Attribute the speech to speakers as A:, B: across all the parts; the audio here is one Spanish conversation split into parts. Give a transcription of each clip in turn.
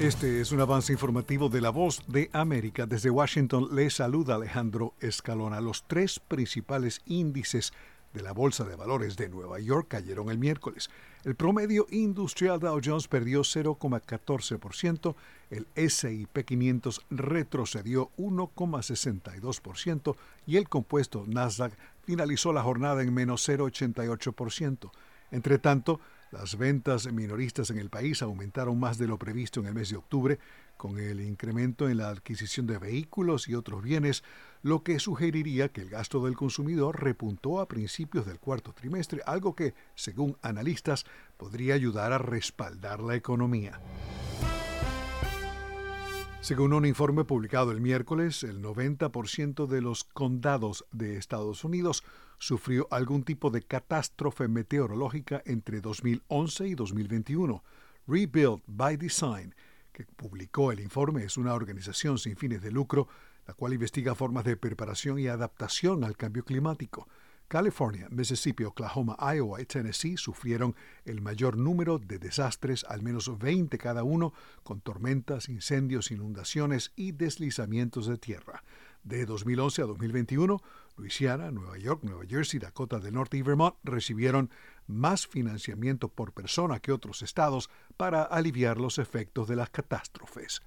A: Este es un avance informativo de La Voz de América. Desde Washington les saluda Alejandro Escalona. Los tres principales índices de la Bolsa de Valores de Nueva York cayeron el miércoles. El promedio industrial Dow Jones perdió 0,14%, el S&P 500 retrocedió 1,62% y el compuesto Nasdaq finalizó la jornada en menos 0,88%. Entre tanto, las ventas minoristas en el país aumentaron más de lo previsto en el mes de octubre, con el incremento en la adquisición de vehículos y otros bienes, lo que sugeriría que el gasto del consumidor repuntó a principios del cuarto trimestre, algo que, según analistas, podría ayudar a respaldar la economía. Según un informe publicado el miércoles, el 90% de los condados de Estados Unidos sufrió algún tipo de catástrofe meteorológica entre 2011 y 2021. Rebuild by Design, que publicó el informe, es una organización sin fines de lucro, la cual investiga formas de preparación y adaptación al cambio climático. California, Mississippi, Oklahoma, Iowa y Tennessee sufrieron el mayor número de desastres, al menos 20 cada uno, con tormentas, incendios, inundaciones y deslizamientos de tierra. De 2011 a 2021, Luisiana, Nueva York, Nueva Jersey, Dakota del Norte y Vermont recibieron más financiamiento por persona que otros estados para aliviar los efectos de las catástrofes.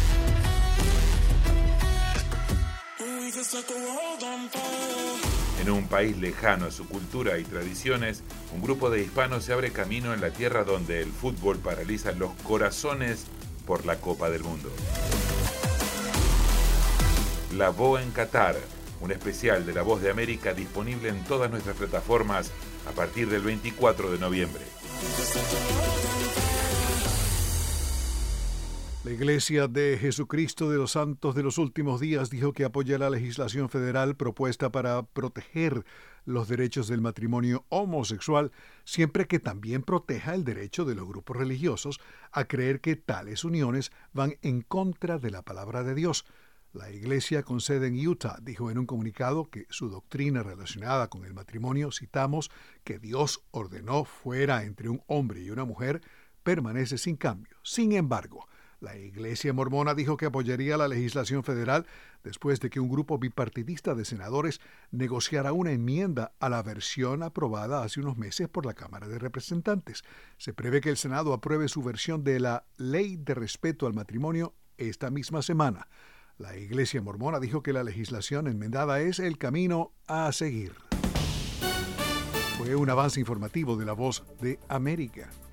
B: En un país lejano a su cultura y tradiciones, un grupo de hispanos se abre camino en la tierra donde el fútbol paraliza los corazones por la Copa del Mundo. La Voz en Qatar, un especial de La Voz de América disponible en todas nuestras plataformas a partir del 24 de noviembre.
A: La Iglesia de Jesucristo de los Santos de los Últimos Días dijo que apoya la legislación federal propuesta para proteger los derechos del matrimonio homosexual, siempre que también proteja el derecho de los grupos religiosos a creer que tales uniones van en contra de la palabra de Dios. La Iglesia con sede en Utah dijo en un comunicado que su doctrina relacionada con el matrimonio, citamos, que Dios ordenó fuera entre un hombre y una mujer, permanece sin cambio. Sin embargo, la Iglesia mormona dijo que apoyaría la legislación federal después de que un grupo bipartidista de senadores negociara una enmienda a la versión aprobada hace unos meses por la Cámara de Representantes. Se prevé que el Senado apruebe su versión de la Ley de Respeto al Matrimonio esta misma semana. La Iglesia mormona dijo que la legislación enmendada es el camino a seguir. Fue un avance informativo de La Voz de América.